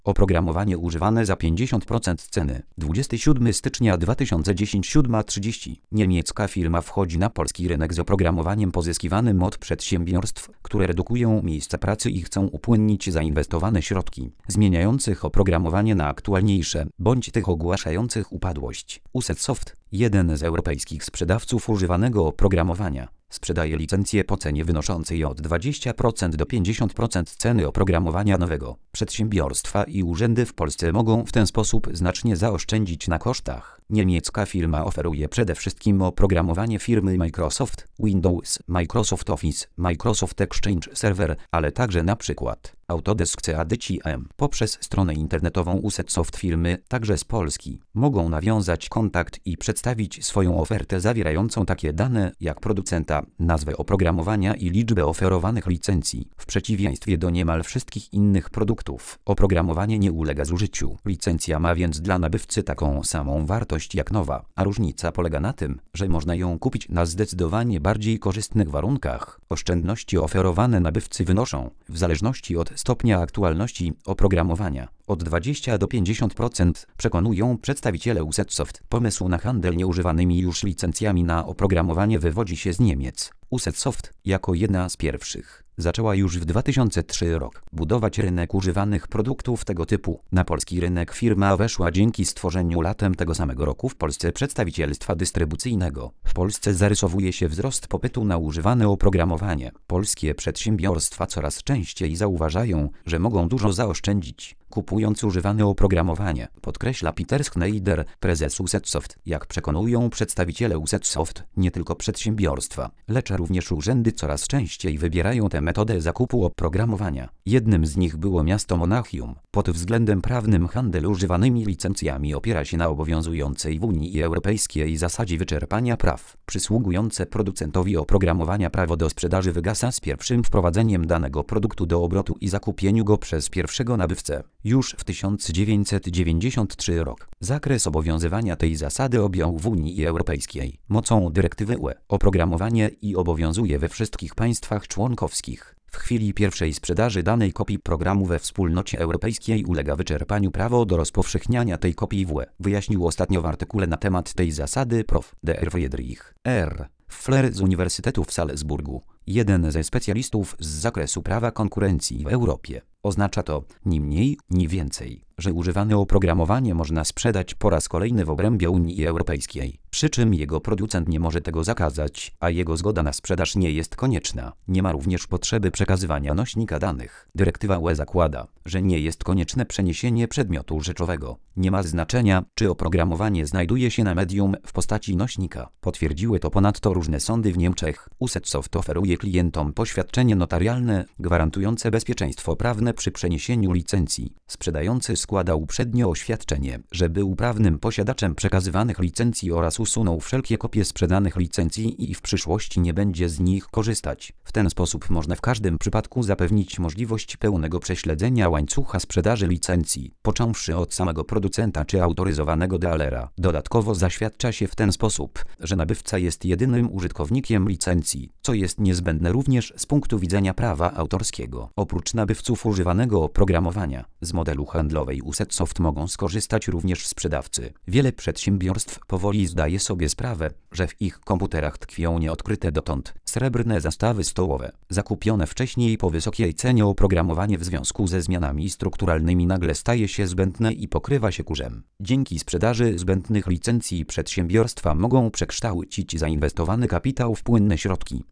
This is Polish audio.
Oprogramowanie używane za 50% ceny. 27 stycznia 2010 7:30. Niemiecka firma wchodzi na polski rynek z oprogramowaniem pozyskiwanym od przedsiębiorstw, które redukują miejsca pracy i chcą upłynnić zainwestowane środki, zmieniających oprogramowanie na aktualniejsze, bądź tych ogłaszających upadłość. USET-Soft, jeden z europejskich sprzedawców używanego oprogramowania, sprzedaje licencje po cenie wynoszącej od 20% do 50% ceny oprogramowania nowego. Przedsiębiorstwa i urzędy w Polsce mogą w ten sposób znacznie zaoszczędzić na kosztach. Niemiecka firma oferuje przede wszystkim oprogramowanie firmy Microsoft, Windows, Microsoft Office, Microsoft Exchange Server, ale także np. Autodesk CAD/CAM. Poprzez stronę internetową USET-Soft firmy, także z Polski, mogą nawiązać kontakt i przedstawić swoją ofertę zawierającą takie dane jak producenta, nazwę oprogramowania i liczbę oferowanych licencji. W przeciwieństwie do niemal wszystkich innych produktów, oprogramowanie nie ulega zużyciu. Licencja ma więc dla nabywcy taką samą wartość jak nowa, a różnica polega na tym, że można ją kupić na zdecydowanie bardziej korzystnych warunkach. Oszczędności oferowane nabywcy wynoszą, w zależności od stopnia aktualności oprogramowania, od 20 do 50%, przekonują przedstawiciele USET-Soft. Pomysł na handel nieużywanymi już licencjami na oprogramowanie wywodzi się z Niemiec. USET-Soft, jako jedna z pierwszych, zaczęła już w 2003 rok budować rynek używanych produktów tego typu. Na polski rynek firma weszła dzięki stworzeniu latem tego samego roku w Polsce przedstawicielstwa dystrybucyjnego. W Polsce zarysowuje się wzrost popytu na używane oprogramowanie. Polskie przedsiębiorstwa coraz częściej zauważają, że mogą dużo zaoszczędzić, kupując używane oprogramowanie, podkreśla Peter Schneider, prezes USET-Soft. Jak przekonują przedstawiciele USET-Soft, nie tylko przedsiębiorstwa, lecz również urzędy coraz częściej wybierają tę metodę zakupu oprogramowania. Jednym z nich było miasto Monachium. Pod względem prawnym handel używanymi licencjami opiera się na obowiązującej w Unii Europejskiej zasadzie wyczerpania praw. Przysługujące producentowi oprogramowania prawo do sprzedaży wygasa z pierwszym wprowadzeniem danego produktu do obrotu i zakupieniu go przez pierwszego nabywcę. Już w 1993 rok zakres obowiązywania tej zasady objął w Unii Europejskiej mocą dyrektywy UE. Oprogramowanie i obowiązuje we wszystkich państwach członkowskich. W chwili pierwszej sprzedaży danej kopii programu we Wspólnocie Europejskiej ulega wyczerpaniu prawo do rozpowszechniania tej kopii w UE, wyjaśnił ostatnio w artykule na temat tej zasady prof. dr Friedrich R. Fler z Uniwersytetu w Salzburgu, jeden ze specjalistów z zakresu prawa konkurencji w Europie. Oznacza to, ni mniej, ni więcej, że używane oprogramowanie można sprzedać po raz kolejny w obrębie Unii Europejskiej, przy czym jego producent nie może tego zakazać, a jego zgoda na sprzedaż nie jest konieczna. Nie ma również potrzeby przekazywania nośnika danych. Dyrektywa UE zakłada, że nie jest konieczne przeniesienie przedmiotu rzeczowego. Nie ma znaczenia, czy oprogramowanie znajduje się na medium w postaci nośnika. Potwierdziły to ponadto różne sądy w Niemczech. USET-Soft oferuje klientom poświadczenie notarialne gwarantujące bezpieczeństwo prawne przy przeniesieniu licencji. Sprzedający składa uprzednio oświadczenie, że był prawnym posiadaczem przekazywanych licencji oraz usunął wszelkie kopie sprzedanych licencji i w przyszłości nie będzie z nich korzystać. W ten sposób można w każdym przypadku zapewnić możliwość pełnego prześledzenia łańcucha sprzedaży licencji, począwszy od samego producenta czy autoryzowanego dealera. Dodatkowo zaświadcza się w ten sposób, że nabywca jest jedynym użytkownikiem licencji, co jest niezbędne również z punktu widzenia prawa autorskiego. Oprócz nabywców używanego oprogramowania, z modelu handlowej USET-Soft mogą skorzystać również sprzedawcy. Wiele przedsiębiorstw powoli zdaje sobie sprawę, że w ich komputerach tkwią nieodkryte dotąd srebrne zastawy stołowe. Zakupione wcześniej po wysokiej cenie oprogramowanie w związku ze zmianami strukturalnymi nagle staje się zbędne i pokrywa się kurzem. Dzięki sprzedaży zbędnych licencji przedsiębiorstwa mogą przekształcić zainwestowany kapitał w płynne środki.